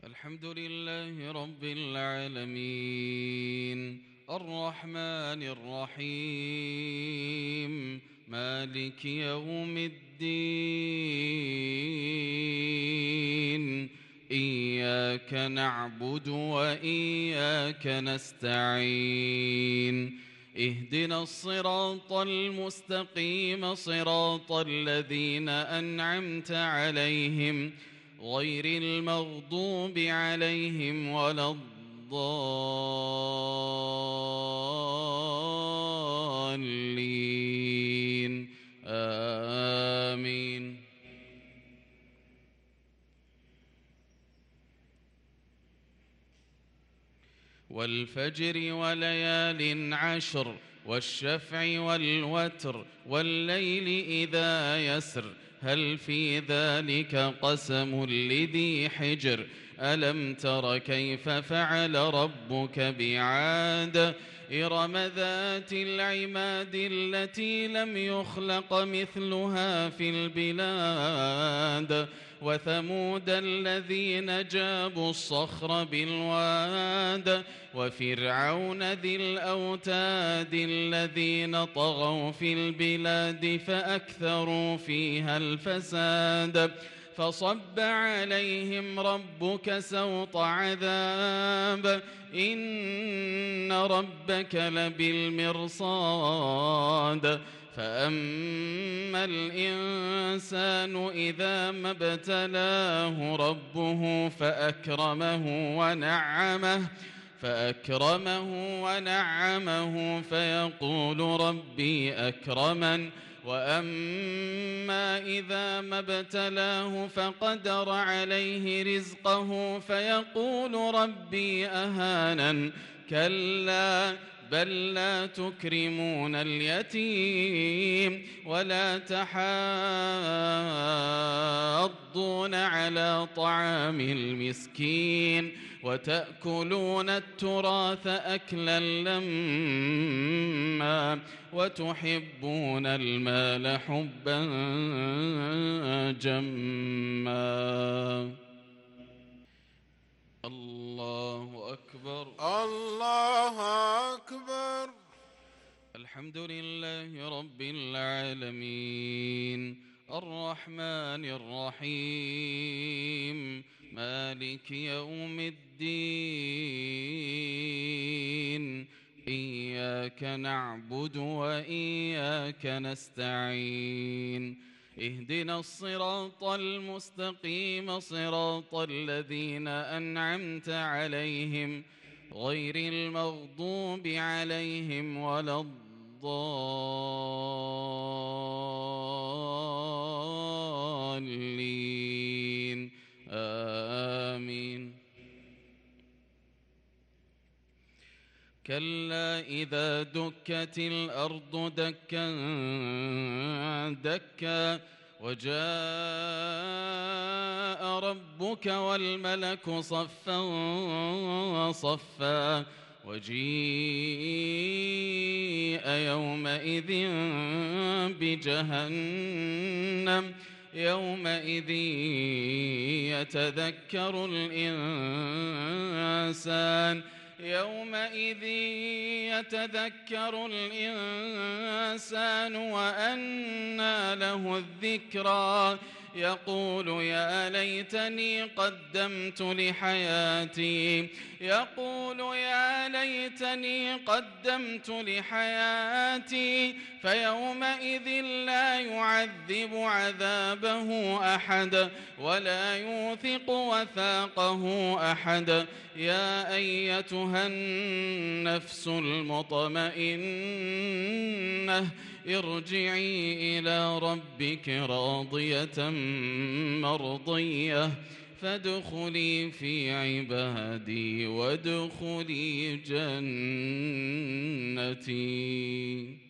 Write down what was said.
الحمد لله رب العالمين الرحمن الرحيم مالك يوم الدين إياك نعبد وإياك نستعين اهدنا الصراط المستقيم صراط الذين أنعمت عليهم غير المغضوب عليهم ولا الضالين آمين. والفجر وليال عشر والشفع والوتر والليل إذا يسر هل في ذلك قسم لذي حجر ألم تر كيف فعل ربك بعاد إرم ذات العماد التي لم يخلق مثلها في البلاد وثمود الذين جابوا الصخر بالواد وفرعون ذي الأوتاد الذين طغوا في البلاد فأكثروا فيها الفساد فصب عليهم ربك سوط عذاب إن ربك لبالمرصاد فأما الإنسان إذا ما ابتلاه ربه فأكرمه ونعمه فيقول ربي أكرمن وأما إذا ما ابتلاه فقدر عليه رزقه فيقول ربي أهانن كلا بل لا تكرمون اليتيم ولا تحاضون على طعام المسكين وتأكلون التراث أكلا لما وتحبون المال حبا جما. الله أكبر الله أكبر. الحمد لله رب العالمين الرحمن الرحيم مالك يوم الدين إياك نعبد وإياك نستعين اهدنا الصراط المستقيم صراط الذين أنعمت عليهم غير المغضوب عليهم ولا الضالين آمين. كلا إذا دكت الأرض دكا دكا وجاء ربك والملك صفا صفا وجيء يومئذ بجهنم يومئذ يتذكر الإنسان وأنى له الذكرى يقول يا ليتني قدمت لحياتي فيومئذ لا يعذب عذابه أحد ولا يوثق وثاقه أحد. يا أيتها النفس المطمئنة ارجعي إلى ربك راضية مرضية فادخلي في عبادي وادخلي جنتي.